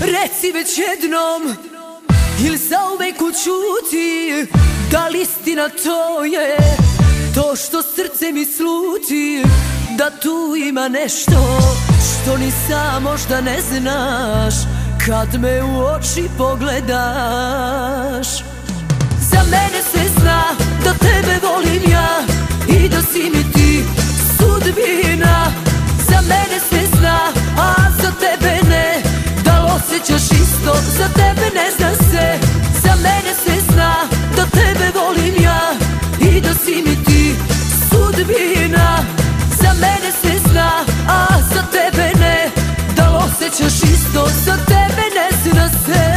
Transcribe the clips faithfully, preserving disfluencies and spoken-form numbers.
Reci već jednom, ili zauvek ućuti, da li istina to je, to što srce mi sluti, da tu ima nešto što ni sam možda ne znaš, kad me u oči pogledaš. Za mene se zna da tebe volim ja i da si mi ti sudbina. Za mene se zna, a za tebe ne, da li osjećaš isto, za tebe ne zna se. Za mene se zna da tebe volim ja i da si mi ti sudbina. Za mene se zna, a za tebe ne, da li osjećaš isto, za tebe ne zna se.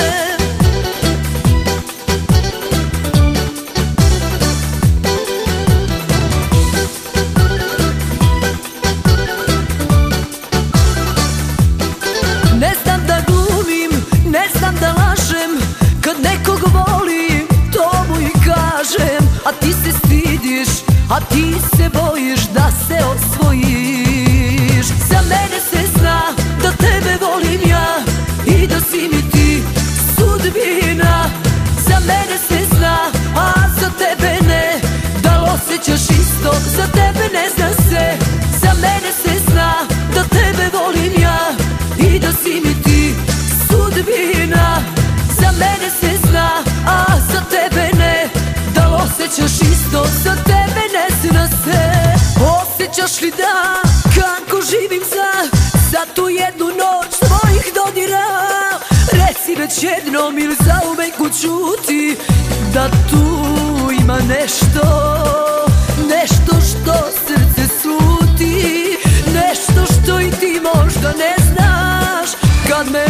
Ne znam da glumim, ne znam da lažem, kad nekog volim, to mu i kažem. A ti se stidiš, a ti se bojiš da se osvojiš. Za mene se zna da tebe volim ja i da si mi ti sudbina. Za mene se zna, a za tebe ne, da li osjećaš isto, za tebe ne zna se. Za mene se zna da tebe volim ja i da si mi ti sudbina. Za mene se zna, a za tebe ne, da li osjećaš isto, za tebe ne zna se. Osjećaš li da, kako živim za, za tu jednu noć tvojih dodira? Reci već jednom ili zauvek ućuti, da tu ima nešto, nešto što srce sluti, nešto što i ti možda ne znaš, kad me